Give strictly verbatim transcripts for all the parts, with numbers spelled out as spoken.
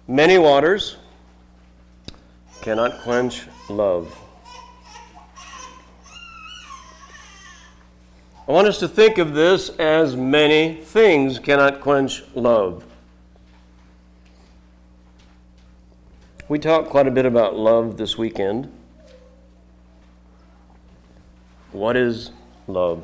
Many waters cannot quench love. I want us to think of this as many things cannot quench love. We talked quite a bit about love this weekend. What is love?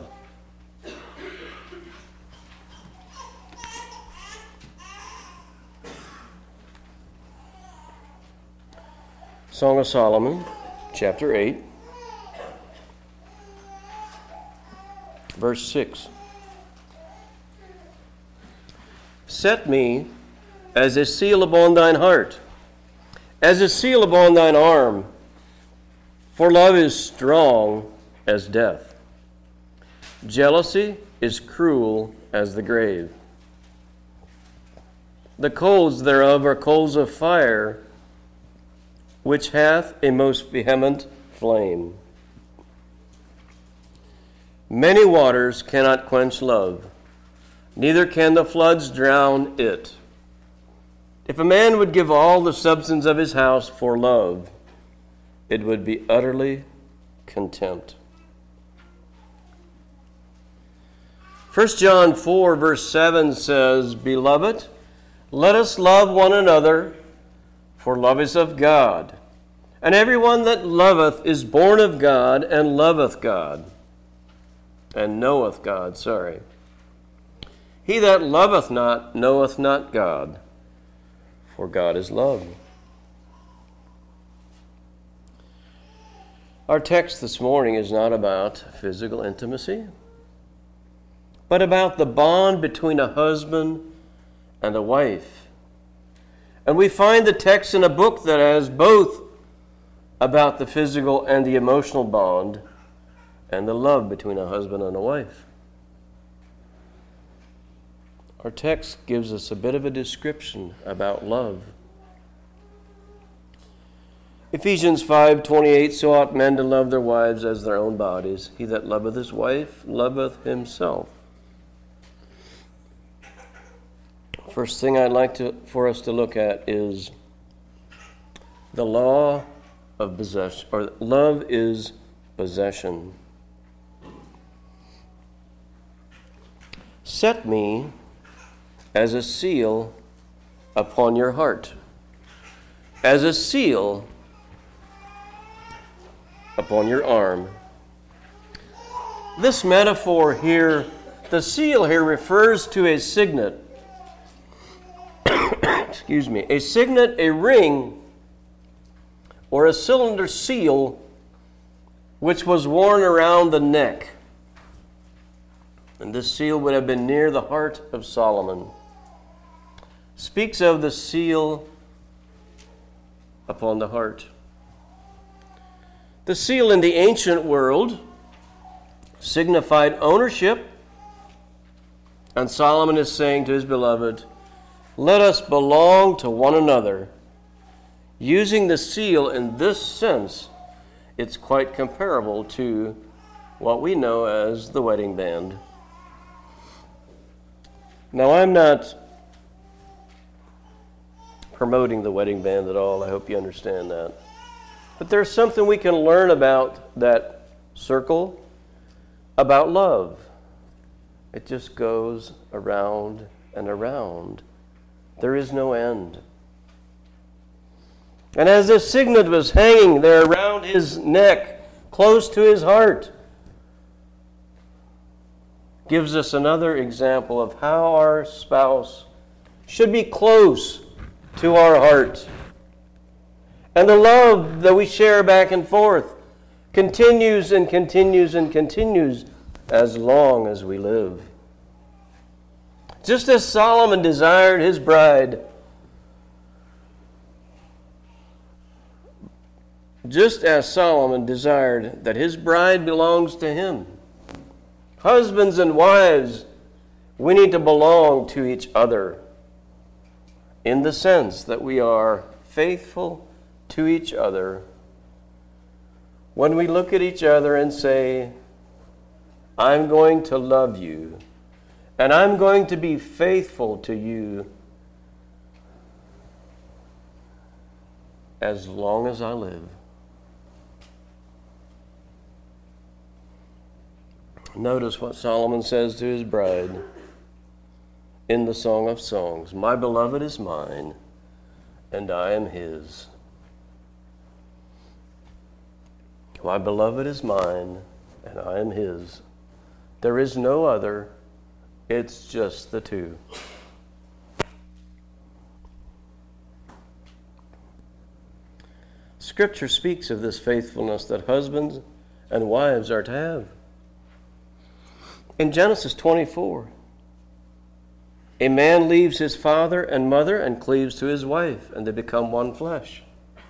Song of Solomon, chapter eight, verse six. Set me as a seal upon thine heart, as a seal upon thine arm, for love is strong as death. Jealousy is cruel as the grave. The coals thereof are coals of fire, which hath a most vehement flame. Many waters cannot quench love, neither can the floods drown it. If a man would give all the substance of his house for love, it would be utterly contempt. First John four, verse seven says, Beloved, let us love one another, for love is of God. And everyone that loveth is born of God, and loveth God, and knoweth God, sorry. He that loveth not knoweth not God, for God is love. Our text this morning is not about physical intimacy, but about the bond between a husband and a wife. And we find the text in a book that has both about the physical and the emotional bond and the love between a husband and a wife. Our text gives us a bit of a description about love. Ephesians five twenty-eight, So ought men to love their wives as their own bodies. He that loveth his wife loveth himself. First thing I'd like to, for us to look at is the law of possession, or love is possession. Set me as a seal upon your heart, as a seal upon your arm. This metaphor here, the seal here refers to a signet. Excuse me, a signet, a ring, or a cylinder seal which was worn around the neck. And this seal would have been near the heart of Solomon. Speaks of the seal upon the heart. The seal in the ancient world signified ownership, and Solomon is saying to his beloved, let us belong to one another. Using the seal in this sense, it's quite comparable to what we know as the wedding band. Now, I'm not promoting the wedding band at all. I hope you understand that. But there's something we can learn about that circle, about love. It just goes around and around. There is no end. And as this signet was hanging there around his neck, close to his heart, gives us another example of how our spouse should be close to our heart. And the love that we share back and forth continues and continues and continues as long as we live. Just as Solomon desired his bride, just as Solomon desired that his bride belongs to him. Husbands and wives, we need to belong to each other in the sense that we are faithful to each other. When we look at each other and say, I'm going to love you, and I'm going to be faithful to you, as long as I live. Notice what Solomon says to his bride in the Song of Songs. My beloved is mine, and I am his. My beloved is mine, and I am his. There is no other. It's just the two. Scripture speaks of this faithfulness that husbands and wives are to have. In Genesis twenty-four, a man leaves his father and mother and cleaves to his wife, and they become one flesh.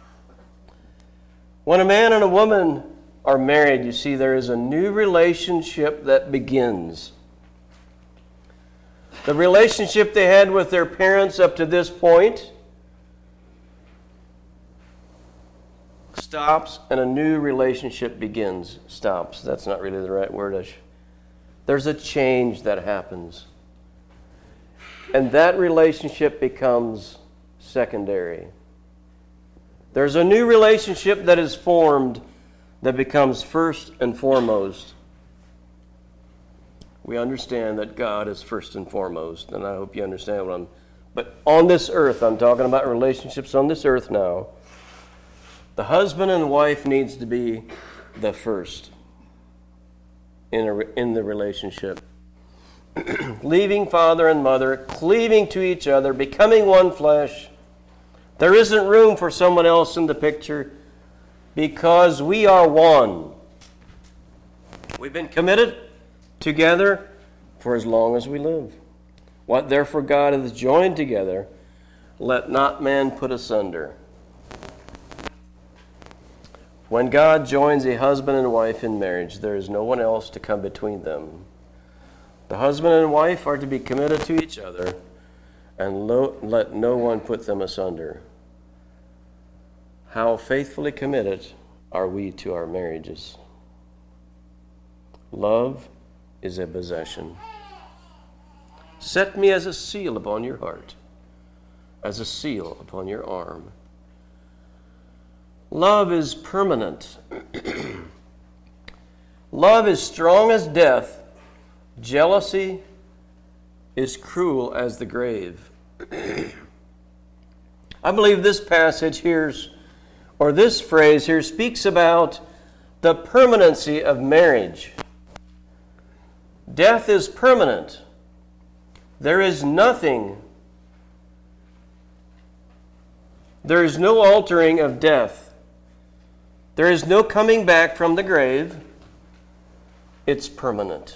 When a man and a woman are married, you see there is a new relationship that begins. The relationship they had with their parents up to this point stops, and a new relationship begins. Stops. That's not really the right wordish. There's a change that happens. And that relationship becomes secondary. There's a new relationship that is formed that becomes first and foremost. We understand that God is first and foremost, and I hope you understand what I'm... But on this earth, I'm talking about relationships on this earth now, the husband and wife needs to be the first in, a, in the relationship. Leaving father and mother, cleaving to each other, becoming one flesh. There isn't room for someone else in the picture because we are one. We've been committed together for as long as we live. What therefore God hath joined together, let not man put asunder. When God joins a husband and wife in marriage, there is no one else to come between them. The husband and wife are to be committed to each other, and lo- let no one put them asunder. How faithfully committed are we to our marriages? Love is a possession. Set me as a seal upon your heart, as a seal upon your arm. Love is permanent. Love is strong as death. Jealousy is cruel as the grave. I believe this passage here, or this phrase here, speaks about the permanency of marriage. Death is permanent. There is nothing, there is no altering of death. There is no coming back from the grave. It's permanent.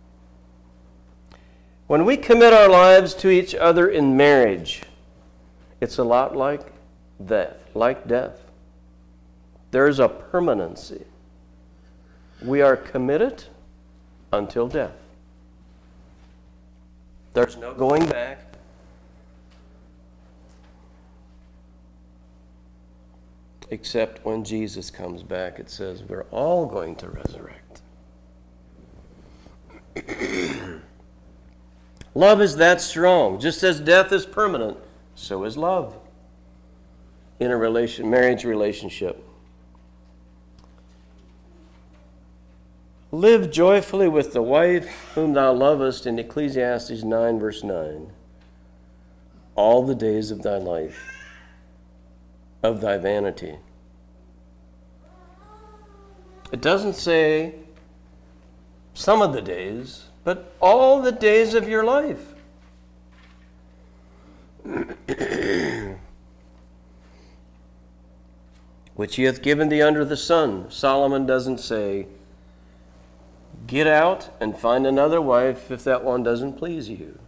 When we commit our lives to each other in marriage, it's a lot like that, like death. There is a permanency. We are committed until death. There's no going back. Except when Jesus comes back, it says we're all going to resurrect. Love is that strong. Just as death is permanent, so is love in a relation, marriage relationship. Live joyfully with the wife whom thou lovest, in Ecclesiastes nine, verse nine, all the days of thy life, of thy vanity. It doesn't say some of the days, but all the days of your life. Which he hath given thee under the sun. Solomon doesn't say, get out and find another wife if that one doesn't please you.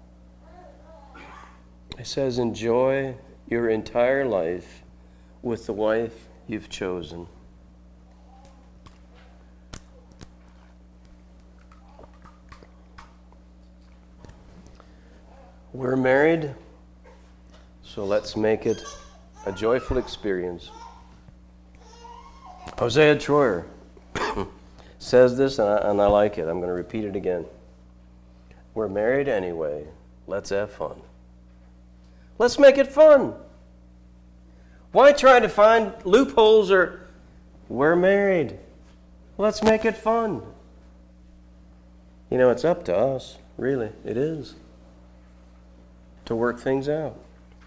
It says, enjoy your entire life with the wife you've chosen. We're married, so let's make it a joyful experience. Hosea Troyer says this, and I, and I like it. I'm going to repeat it again. We're married anyway. Let's have fun. Let's make it fun. Why try to find loopholes or we're married? Let's make it fun. You know, it's up to us, really. It is. To work things out.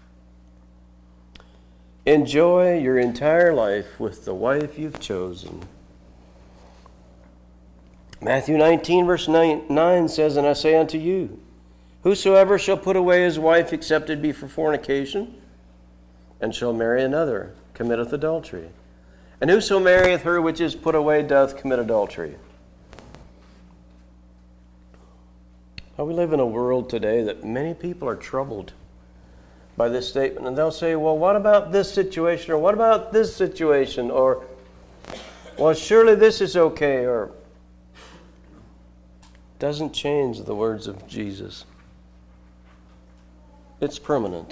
Enjoy your entire life with the wife you've chosen. Matthew nineteen, verse nine says, And I say unto you, whosoever shall put away his wife except it be for fornication, and shall marry another, committeth adultery. And whoso marrieth her which is put away doth commit adultery. Now, we live in a world today that many people are troubled by this statement. And they'll say, well, what about this situation? Or what about this situation? Or, well, surely this is okay. Or, doesn't change the words of Jesus. It's permanent.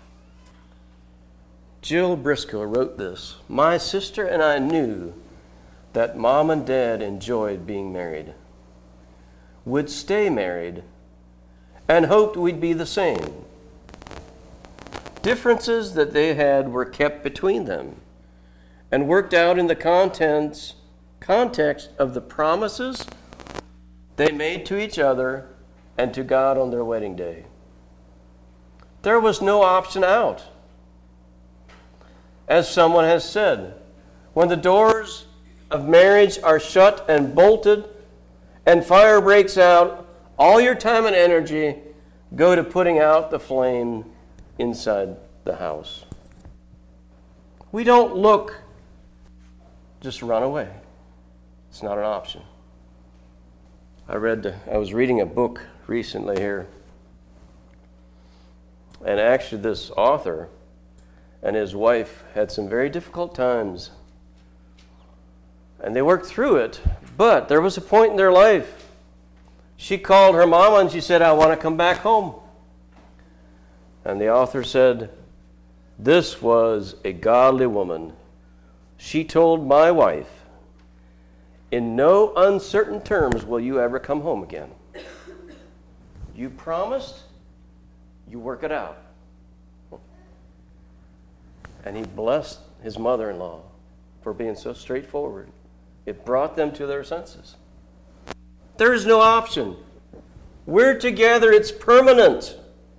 Jill Briscoe wrote this. My sister and I knew that Mom and Dad enjoyed being married, would stay married, and hoped we'd be the same. Differences that they had were kept between them and worked out in the contents, context of the promises they made to each other and to God on their wedding day. There was no option out. As someone has said, when the doors of marriage are shut and bolted and fire breaks out, all your time and energy go to putting out the flame inside the house. We don't look, just run away. It's not an option. I read, I was reading a book recently here, and actually this author and his wife had some very difficult times. And they worked through it, but there was a point in their life. She called her mama and she said, I want to come back home. And the author said, this was a godly woman. She told my wife, in no uncertain terms will you ever come home again. You promised, you work it out. And he blessed his mother-in-law for being so straightforward. It brought them to their senses. There is no option. We're together. It's permanent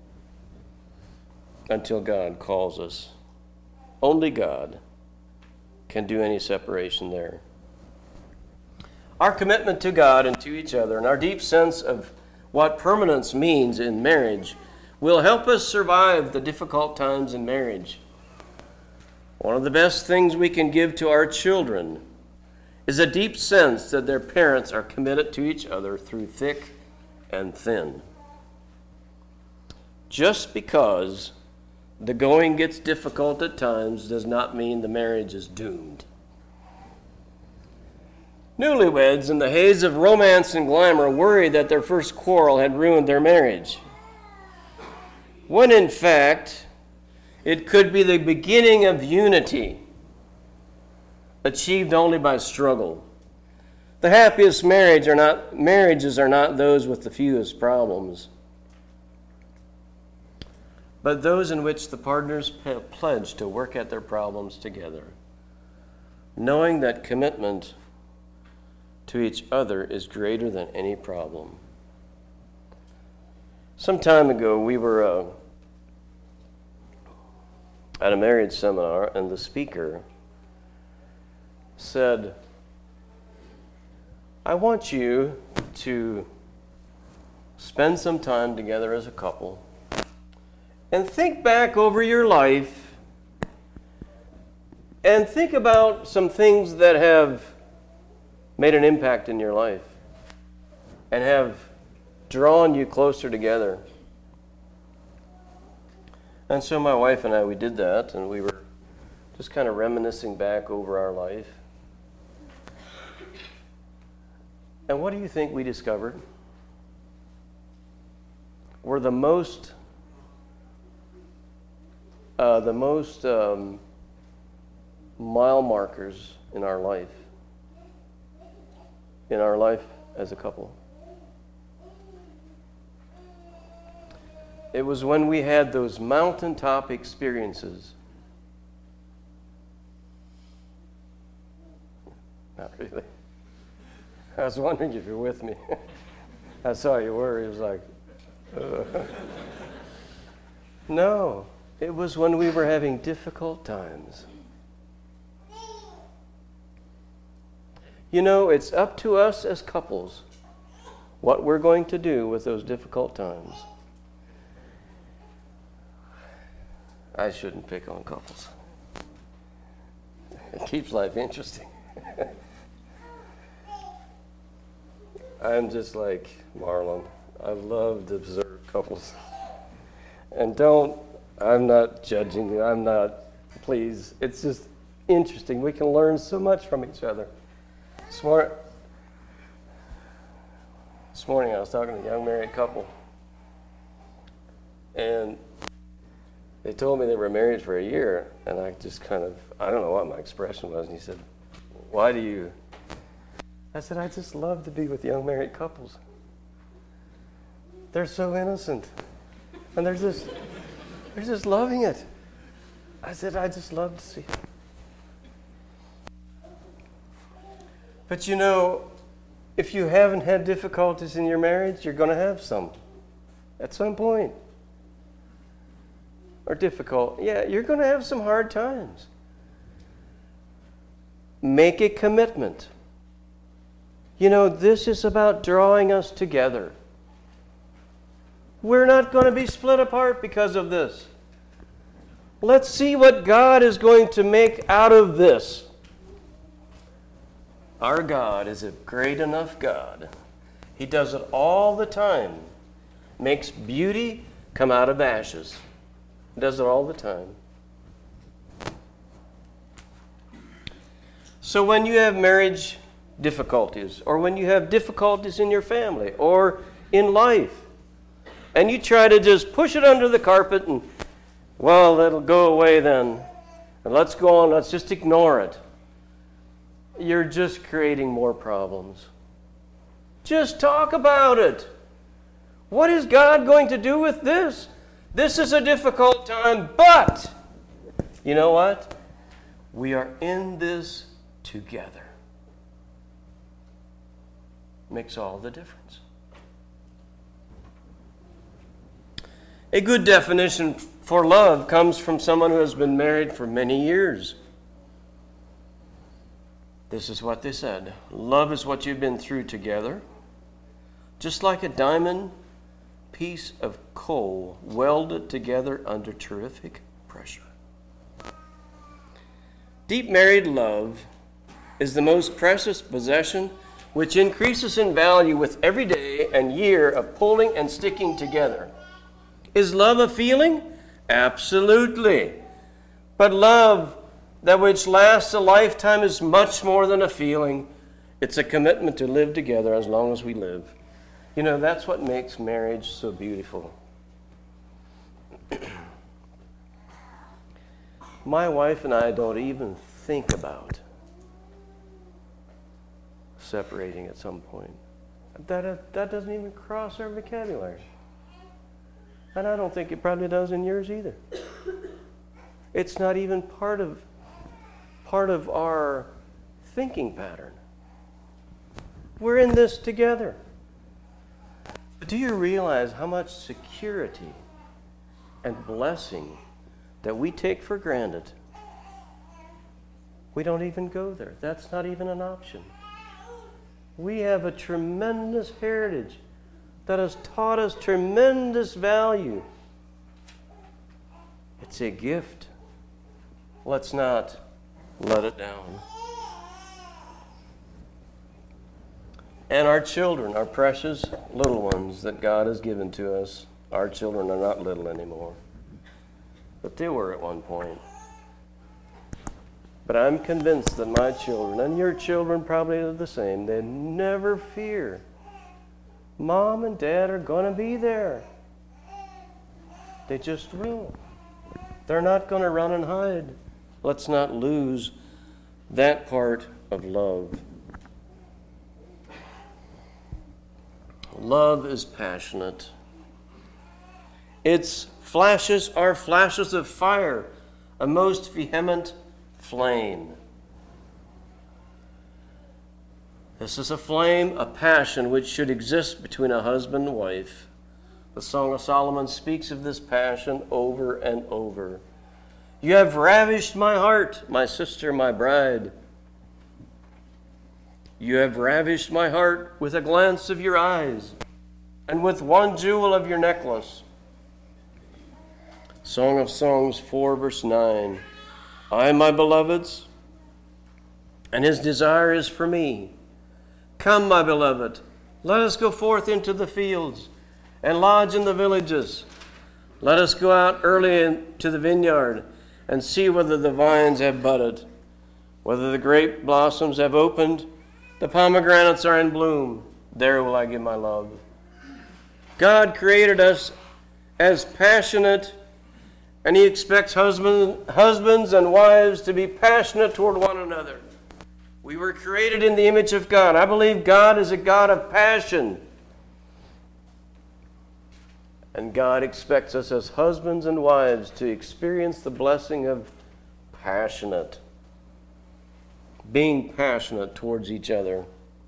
until God calls us. Only God can do any separation there. Our commitment to God and to each other and our deep sense of what permanence means in marriage will help us survive the difficult times in marriage. One of the best things we can give to our children is a deep sense that their parents are committed to each other through thick and thin. Just because the going gets difficult at times does not mean the marriage is doomed. Newlyweds, in the haze of romance and glamour, worry that their first quarrel had ruined their marriage, when in fact it could be the beginning of unity, achieved only by struggle. The happiest marriage are not, marriages are not those with the fewest problems, but those in which the partners pledge to work at their problems together, knowing that commitment to each other is greater than any problem. Some time ago, we were uh, at a marriage seminar, and the speaker said, I want you to spend some time together as a couple and think back over your life and think about some things that have made an impact in your life and have drawn you closer together. And so my wife and I, we did that, and we were just kind of reminiscing back over our life. And what do you think we discovered? Were the most, uh, the most um, mile markers in our life, in our life as a couple. It was when we had those mountaintop experiences Not really. I was wondering if you're with me. I saw you were. He was like, uh. No, it was when we were having difficult times. You know, it's up to us as couples what we're going to do with those difficult times. I shouldn't pick on couples. It keeps life interesting. I'm just like Marlon. I love to observe couples. And don't, I'm not judging you. I'm not, please. It's just interesting. We can learn so much from each other. This morning, this morning I was talking to a young married couple. And they told me they were married for a year. And I just kind of, I don't know what my expression was. And he said, why do you? I said, I just love to be with young married couples. They're so innocent. And they're just, they're just loving it. I said, I just love to see it. But you know, if you haven't had difficulties in your marriage, you're going to have some at some point. Or difficult. Yeah, you're going to have some hard times. Make a commitment. You know, this is about drawing us together. We're not going to be split apart because of this. Let's see what God is going to make out of this. Our God is a great enough God. He does it all the time. Makes beauty come out of ashes. He does it all the time. So when you have marriage difficulties, or when you have difficulties in your family, or in life, and you try to just push it under the carpet and, well, it'll go away then, and let's go on, let's just ignore it. You're just creating more problems. Just talk about it. What is God going to do with this? This is a difficult time, but you know what? We are in this together. Makes all the difference. A good definition for love comes from someone who has been married for many years. This is what they said. Love is what you've been through together, just like a diamond piece of coal welded together under terrific pressure. Deep married love is the most precious possession, which increases in value with every day and year of pulling and sticking together. Is love a feeling? Absolutely. But love that which lasts a lifetime is much more than a feeling. It's a commitment to live together as long as we live. You know, that's what makes marriage so beautiful. My wife and I don't even think about separating at some point. That, that doesn't even cross our vocabulary. And I don't think it probably does in yours either. It's not even part of part of our thinking pattern. We're in this together. But do you realize how much security and blessing that we take for granted? We don't even go there. That's not even an option. We have a tremendous heritage that has taught us tremendous value. It's a gift. Let's not let it down. And our children, our precious little ones that God has given to us, our children are not little anymore. But they were at one point. But I'm convinced that my children, and your children probably are the same, they never fear. Mom and Dad are going to be there. They just will. They're not going to run and hide. Let's not lose that part of love. Love is passionate. Its flashes are flashes of fire, a most vehement flame. This is a flame, a passion which should exist between a husband and wife. The Song of Solomon speaks of this passion over and over. You have ravished my heart, my sister, my bride. You have ravished my heart with a glance of your eyes and with one jewel of your necklace. Song of Songs four, verse nine. I am my beloved's, and his desire is for me. Come, my beloved, let us go forth into the fields and lodge in the villages. Let us go out early into the vineyard and see whether the vines have budded, whether the grape blossoms have opened, the pomegranates are in bloom. There will I give my love. God created us as passionate, and he expects husband, husbands and wives to be passionate toward one another. We were created in the image of God. I believe God is a God of passion. And God expects us as husbands and wives to experience the blessing of passionate, being passionate towards each other.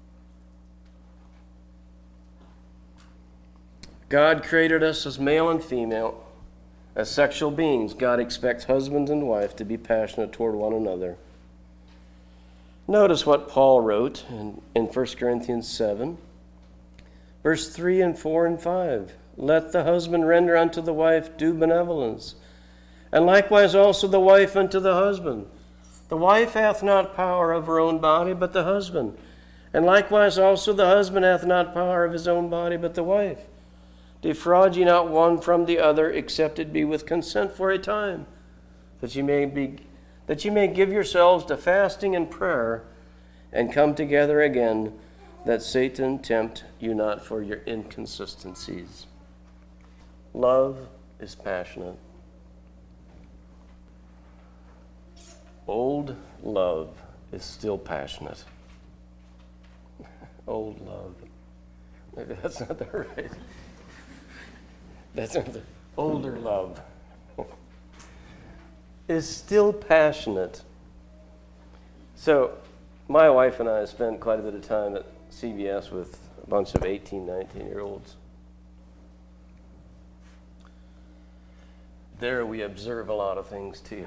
God created us as male and female, as sexual beings. God expects husbands and wife to be passionate toward one another. Notice what Paul wrote in, in First Corinthians seven, verse three and four and five. Let the husband render unto the wife due benevolence, and likewise also the wife unto the husband. The wife hath not power of her own body, but the husband. And likewise also the husband hath not power of his own body, but the wife. Defraud ye not one from the other, except it be with consent for a time, that ye may be that ye may give yourselves to fasting and prayer, and come together again, that Satan tempt you not for your inconsistencies. Love is passionate. Old love is still passionate. Old love. Maybe that's not the right. That's not the older love. Is still passionate. So, my wife and I spent quite a bit of time at C V S with a bunch of eighteen, nineteen-year-olds. There we observe a lot of things too.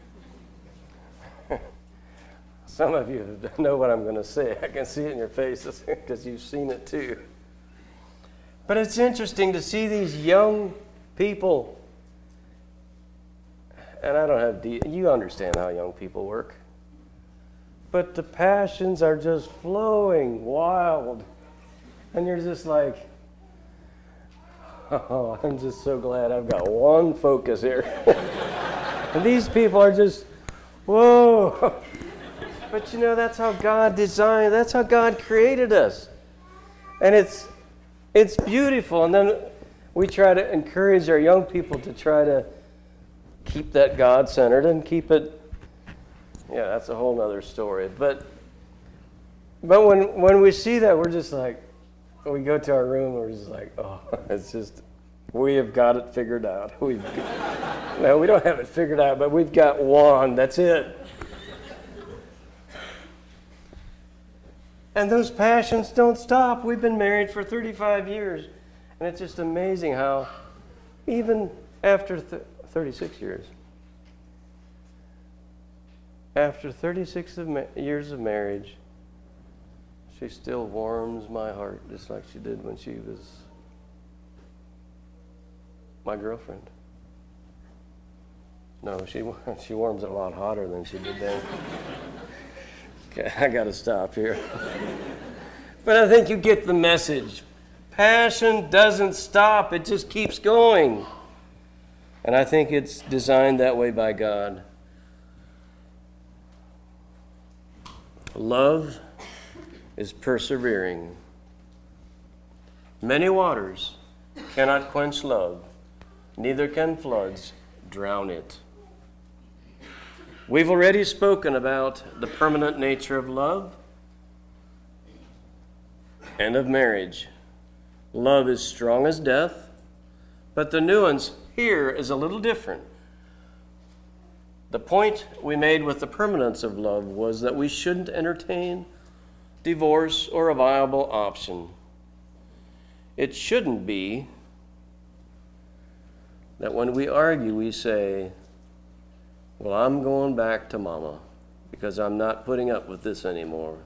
Some of you know what I'm going to say. I can see it in your faces because you've seen it too. But it's interesting to see these young people. And I don't have, de- you understand how young people work. But the passions are just flowing wild. And you're just like, oh, I'm just so glad I've got one focus here. And these people are just, whoa. But you know, that's how God designed, that's how God created us. And it's it's beautiful. And then we try to encourage our young people to try to keep that God-centered and keep it, yeah, that's a whole other story. But but when when we see that, we're just like, we go to our room, we're just like, oh, it's just, we have got it figured out. We've no, we don't have it figured out, but we've got one, that's it. And those passions don't stop. We've been married for thirty-five years, and it's just amazing how even after th- thirty-six years, after thirty-six of ma- years of marriage, she still warms my heart just like she did when she was my girlfriend. No, she she warms it a lot hotter than she did then. Okay, I got to stop here. But I think you get the message. Passion doesn't stop. It just keeps going. And I think it's designed that way by God. Love is persevering. Many waters cannot quench love, neither can floods drown it. We've already spoken about the permanent nature of love and of marriage. Love is strong as death, but the nuance here is a little different. The point we made with the permanence of love was that we shouldn't entertain divorce, or a viable option. It shouldn't be that when we argue, we say, well, I'm going back to Mama because I'm not putting up with this anymore.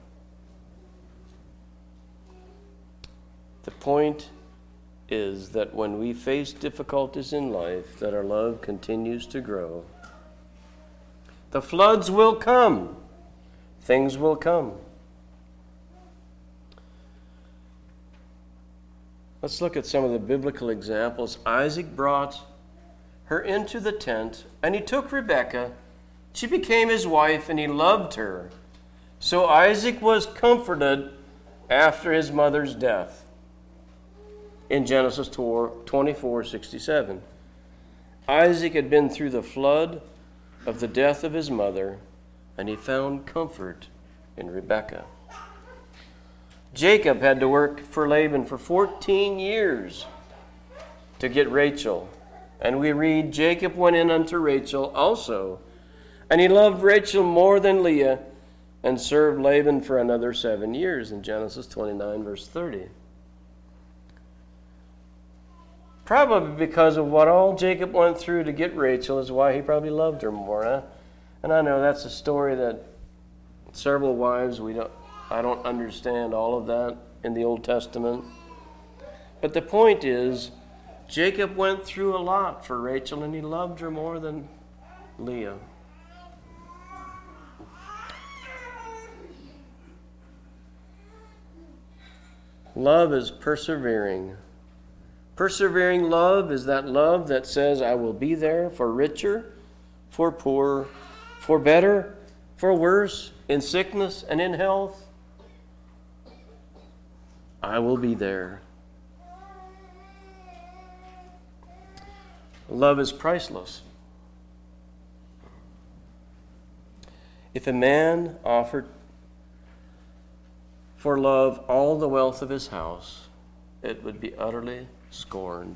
The point is that when we face difficulties in life, that our love continues to grow. The floods will come. Things will come. Let's look at some of the biblical examples. Isaac brought her into the tent, and he took Rebekah. She became his wife, and he loved her. So Isaac was comforted after his mother's death. In Genesis twenty-four sixty-seven. Isaac had been through the flood of the death of his mother, and he found comfort in Rebekah. Jacob had to work for Laban for fourteen years to get Rachel. And we read, Jacob went in unto Rachel also, and he loved Rachel more than Leah, and served Laban for another seven years in Genesis twenty-nine, verse thirty. Probably because of what all Jacob went through to get Rachel is why he probably loved her more. Huh? And I know that's a story that several wives, we don't, I don't understand all of that in the Old Testament. But the point is, Jacob went through a lot for Rachel, and he loved her more than Leah. Love is persevering. Persevering love is that love that says, I will be there for richer, for poorer, for better, for worse, in sickness and in health. I will be there. Love is priceless. If a man offered for love all the wealth of his house, it would be utterly scorned.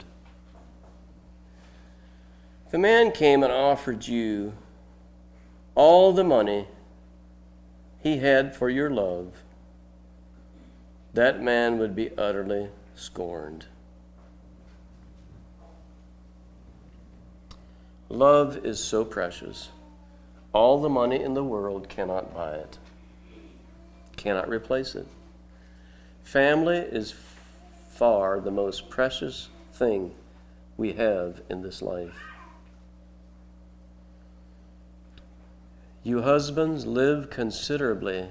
If a man came and offered you all the money he had for your love, that man would be utterly scorned. Love is so precious. All the money in the world cannot buy it, cannot replace it. Family is far the most precious thing we have in this life. You husbands, live considerably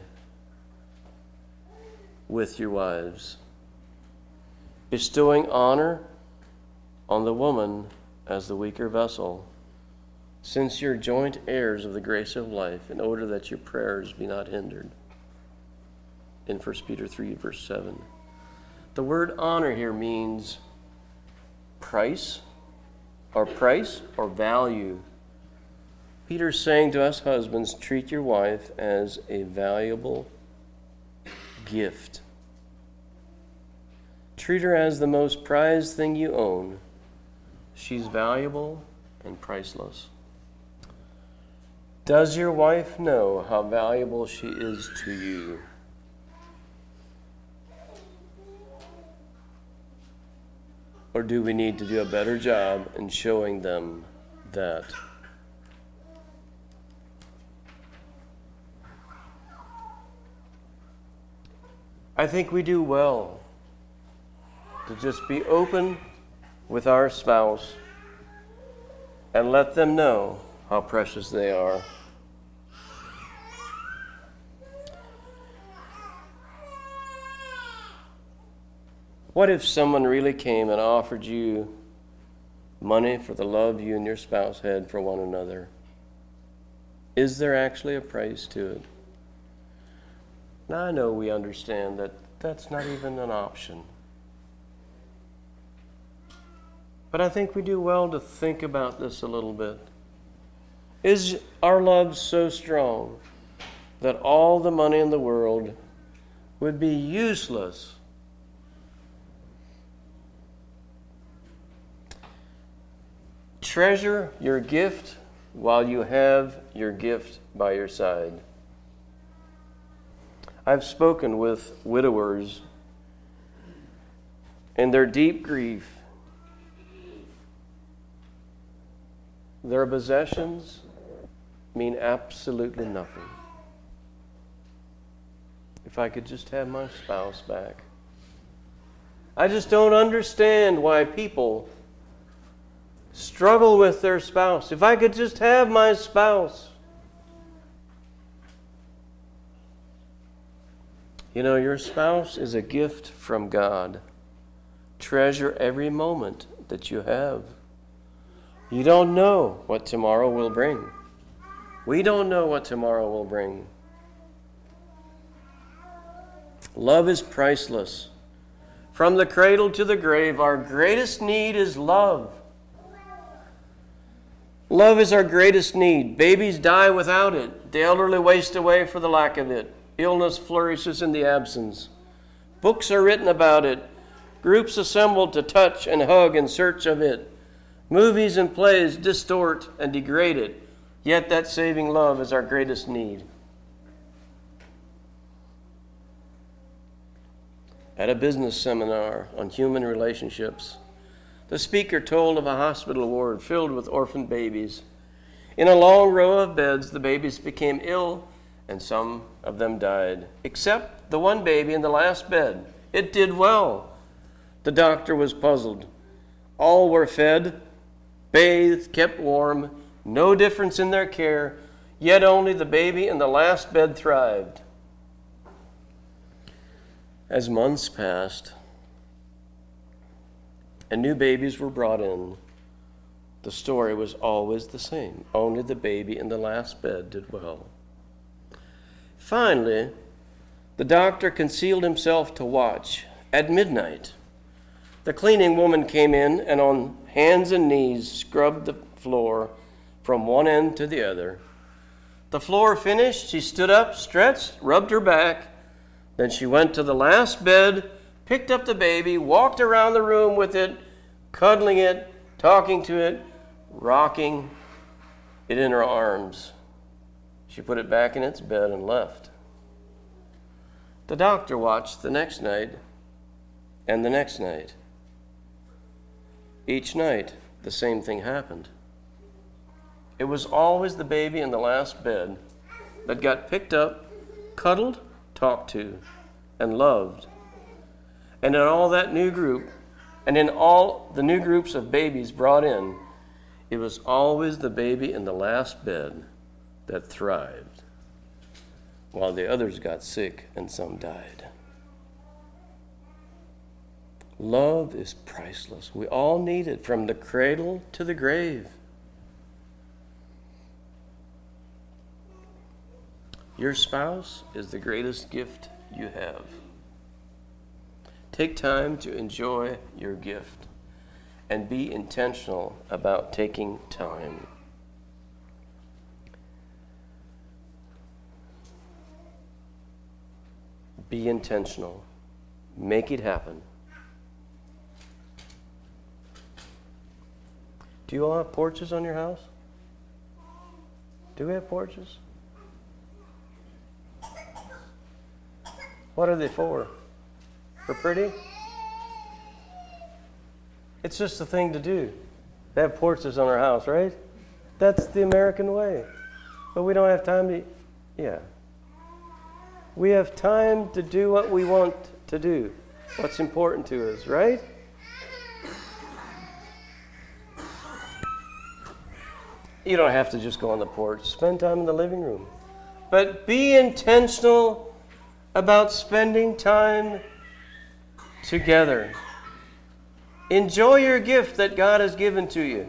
with your wives, bestowing honor on the woman as the weaker vessel, since you're joint heirs of the grace of life, in order that your prayers be not hindered. In First Peter three, verse seven. The word honor here means price, or price, or value. Peter's saying to us husbands, treat your wife as a valuable gift. Treat her as the most prized thing you own. She's valuable and priceless. Does your wife know how valuable she is to you? Or do we need to do a better job in showing them that? I think we do well to just be open with our spouse and let them know how precious they are. What if someone really came and offered you money for the love you and your spouse had for one another? Is there actually a price to it? Now, I know we understand that that's not even an option. But I think we do well to think about this a little bit. Is our love so strong that all the money in the world would be useless? Treasure your gift while you have your gift by your side. I've spoken with widowers in their deep grief. Their possessions mean absolutely nothing. If I could just have my spouse back. I just don't understand why people struggle with their spouse. If I could just have my spouse. You know, your spouse is a gift from God. Treasure every moment that you have. You don't know what tomorrow will bring. We don't know what tomorrow will bring. Love is priceless. From the cradle to the grave, our greatest need is love. Love is our greatest need. Babies die without it. The elderly waste away for the lack of it. Illness flourishes in the absence. Books are written about it. Groups assembled to touch and hug in search of it. Movies and plays distort and degrade it. Yet that saving love is our greatest need. At a business seminar on human relationships, the speaker told of a hospital ward filled with orphaned babies. In a long row of beds, the babies became ill, and some of them died, except the one baby in the last bed. It did well. The doctor was puzzled. All were fed, bathed, kept warm, no difference in their care, yet only the baby in the last bed thrived. As months passed and new babies were brought in, the story was always the same. Only the baby in the last bed did well. Finally, the doctor concealed himself to watch. At midnight, the cleaning woman came in and on hands and knees scrubbed the floor from one end to the other. The floor finished, she stood up, stretched, rubbed her back. Then she went to the last bed, picked up the baby, walked around the room with it, cuddling it, talking to it, rocking it in her arms. She put it back in its bed and left. The doctor watched the next night and the next night. Each night, the same thing happened. It was always the baby in the last bed that got picked up, cuddled, talked to, and loved. And in all that new group, and in all the new groups of babies brought in, it was always the baby in the last bed that thrived, while the others got sick and some died. Love is priceless. We all need it from the cradle to the grave. Your spouse is the greatest gift you have. Take time to enjoy your gift and be intentional about taking time. Be intentional. Make it happen. Do you all have porches on your house? Do we have porches? What are they for? For pretty? It's just a thing to do. They have porches on our house, right? That's the American way. But we don't have time to, yeah. We have time to do what we want to do, what's important to us, right? You don't have to just go on the porch. Spend time in the living room. But be intentional about spending time together. Enjoy your gift that God has given to you.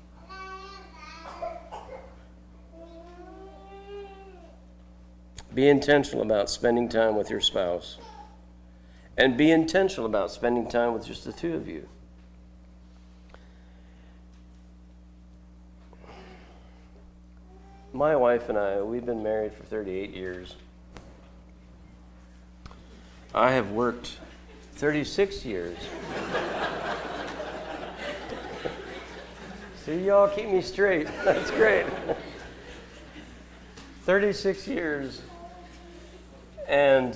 Be intentional about spending time with your spouse. And be intentional about spending time with just the two of you. My wife and I, we've been married for thirty-eight years. I have worked thirty-six years. See, y'all keep me straight. That's great. thirty-six years. And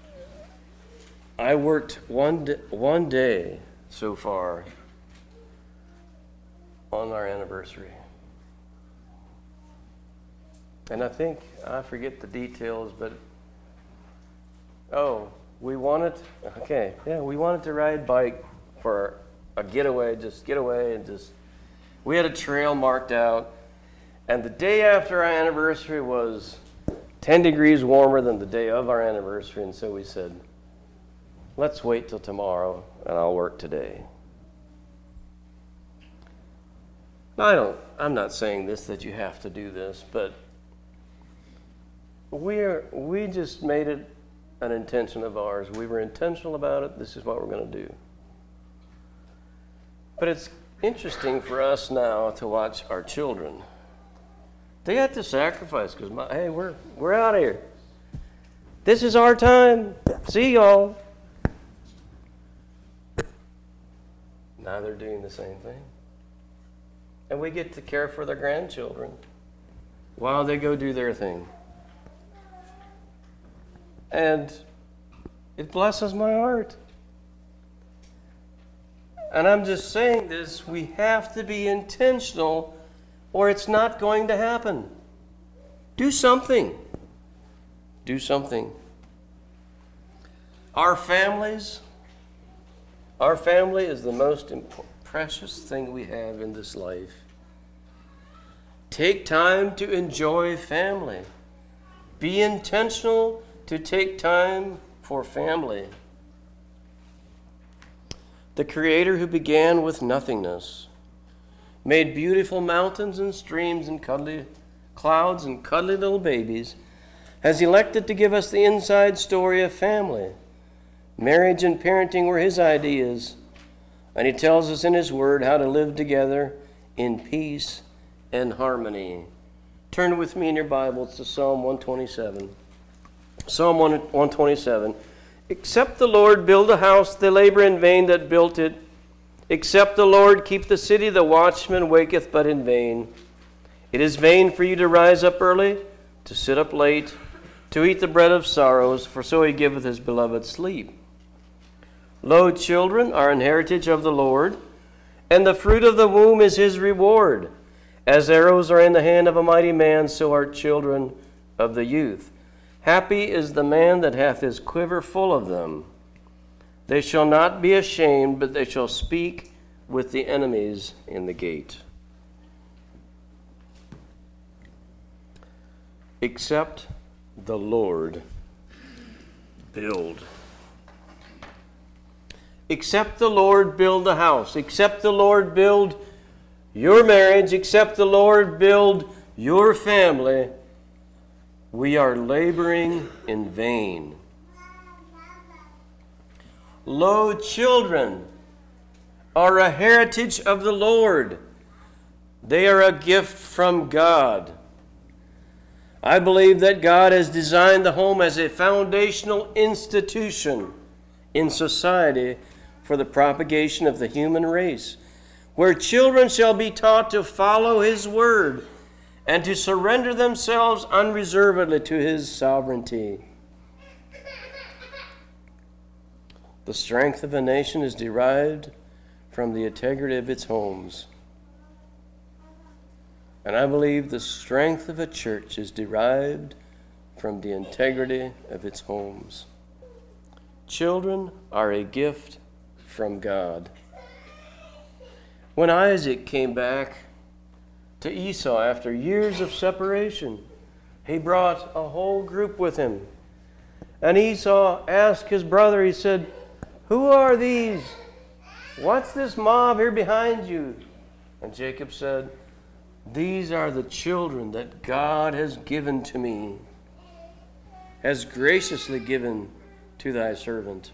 I worked one d- one day so far on our anniversary. And I think, I forget the details, but, oh, we wanted, okay, yeah, we wanted to ride bike for a getaway, just get away and just, we had a trail marked out. And the day after our anniversary was ten degrees warmer than the day of our anniversary. And so we said, let's wait till tomorrow and I'll work today. Now, I don't, I'm not saying this that you have to do this, but we're, we just made it an intention of ours. We were intentional about it. This is what we're going to do. But it's interesting for us now to watch our children. They had to sacrifice because, hey, we're we're out of here. This is our time. See y'all. Now they're doing the same thing. And we get to care for their grandchildren while they go do their thing. And it blesses my heart. And I'm just saying this, we have to be intentional or it's not going to happen. Do something. Do something. Our families, our family is the most imp- precious thing we have in this life. Take time to enjoy family. Be intentional to take time for family. The Creator who began with nothingness, made beautiful mountains and streams and cuddly clouds and cuddly little babies, has elected to give us the inside story of family. Marriage and parenting were His ideas, and He tells us in His Word how to live together in peace and harmony. Turn with me in your Bibles to Psalm one twenty-seven. Psalm one twenty-seven. Except the Lord build a house, they labor in vain that built it. Except the Lord keep the city, the watchman waketh but in vain. It is vain for you to rise up early, to sit up late, to eat the bread of sorrows, for so He giveth His beloved sleep. Lo, children are an heritage of the Lord, and the fruit of the womb is His reward. As arrows are in the hand of a mighty man, so are children of the youth. Happy is the man that hath his quiver full of them. They shall not be ashamed, but they shall speak with the enemies in the gate. Except the Lord build. Except the Lord build a house. Except the Lord build your marriage. Except the Lord build your family. We are laboring in vain. Lo, children are a heritage of the Lord. They are a gift from God. I believe that God has designed the home as a foundational institution in society for the propagation of the human race, where children shall be taught to follow His word and to surrender themselves unreservedly to His sovereignty. The strength of a nation is derived from the integrity of its homes. And I believe the strength of a church is derived from the integrity of its homes. Children are a gift from God. When Isaac came back to Esau after years of separation, he brought a whole group with him. And Esau asked his brother, he said, "Who are these? What's this mob here behind you?" And Jacob said, "These are the children that God has given to me, has graciously given to thy servant."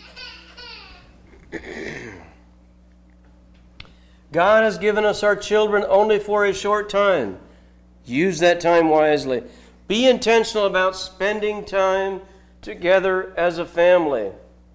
God has given us our children only for a short time. Use that time wisely. Be intentional about spending time together as a family.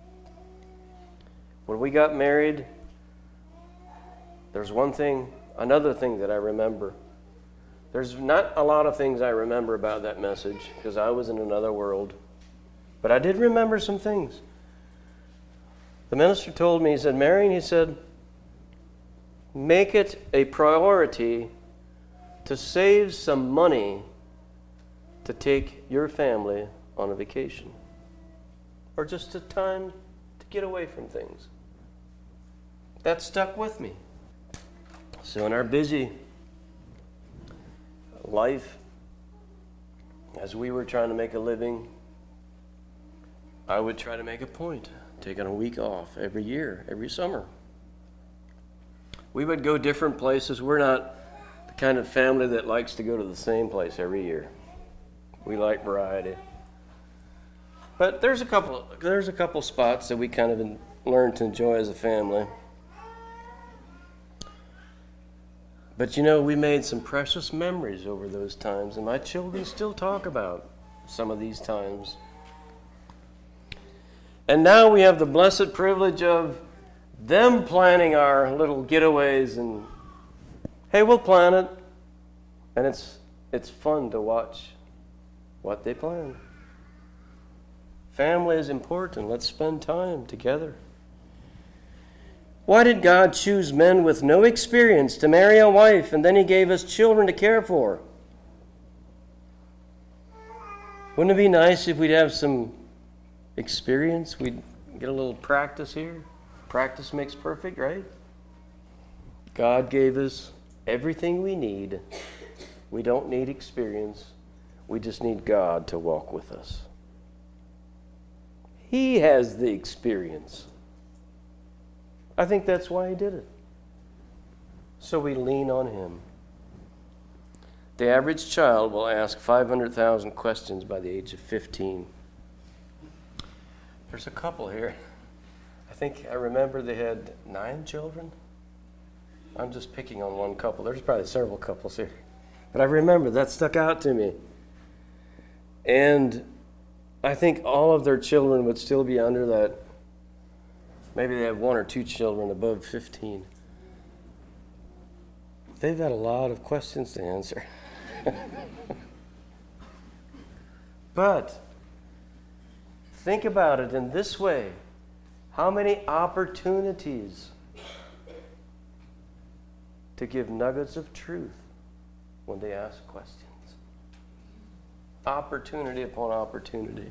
When we got married, there's one thing, another thing that I remember. There's not a lot of things I remember about that message because I was in another world. But I did remember some things. The minister told me, he said, Marion, he said, make it a priority to save some money to take your family on a vacation. Or just a time to get away from things. That stuck with me. So in our busy life, as we were trying to make a living, I would try to make a point, taking a week off every year, every summer. We would go different places. We're not the kind of family that likes to go to the same place every year. We like variety. But there's a couple there's a couple spots that we kind of in, learned to enjoy as a family. But you know, we made some precious memories over those times, and my children still talk about some of these times. And now we have the blessed privilege of them planning our little getaways, and hey, we'll plan it. And it's it's fun to watch what they plan. Family is important. Let's spend time together. Why did God choose men with no experience to marry a wife, and then he gave us children to care for? Wouldn't it be nice if we'd have some experience? We'd get a little practice here. Practice makes perfect, right? God gave us everything we need. We don't need experience. We just need God to walk with us. He has the experience. I think that's why he did it. So we lean on him. The average child will ask five hundred thousand questions by the age of fifteen. There's a couple here. I think I remember they had nine children. I'm just picking on one couple. There's probably several couples here. But I remember that stuck out to me. And I think all of their children would still be under that. Maybe they have one or two children above fifteen. They've got a lot of questions to answer. But think about it in this way. How many opportunities to give nuggets of truth when they ask questions? Opportunity upon opportunity.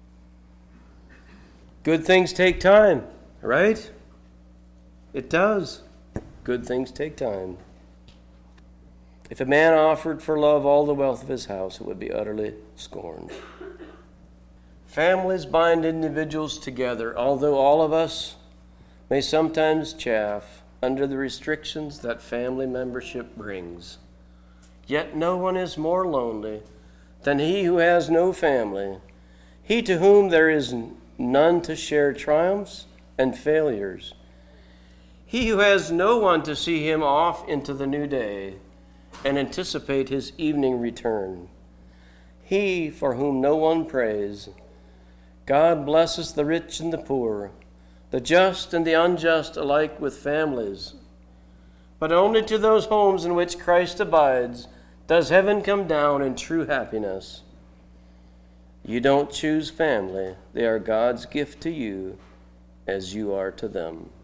Good things take time, right? It does. Good things take time. If a man offered for love all the wealth of his house, it would be utterly scorned. Families bind individuals together, although all of us may sometimes chafe under the restrictions that family membership brings. Yet no one is more lonely than he who has no family, he to whom there is none to share triumphs and failures, he who has no one to see him off into the new day and anticipate his evening return, he for whom no one prays. God blesses the rich and the poor, the just and the unjust alike with families. But only to those homes in which Christ abides does heaven come down in true happiness. You don't choose family. They are God's gift to you as you are to them.